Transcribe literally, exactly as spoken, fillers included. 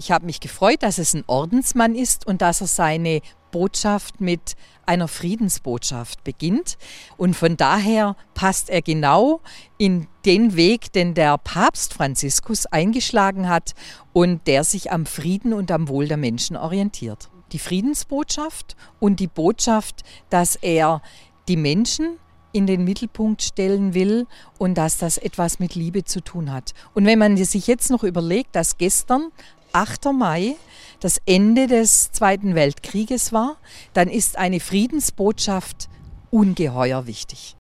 Ich habe mich gefreut, dass es ein Ordensmann ist und dass er seine Botschaft mit einer Friedensbotschaft beginnt. Und von daher passt er genau in den Weg, den der Papst Franziskus eingeschlagen hat und der sich am Frieden und am Wohl der Menschen orientiert. Die Friedensbotschaft und die Botschaft, dass er die Menschen in den Mittelpunkt stellen will und dass das etwas mit Liebe zu tun hat. Und wenn man sich jetzt noch überlegt, dass gestern, achter Mai, das Ende des Zweiten Weltkrieges war, dann ist eine Friedensbotschaft ungeheuer wichtig.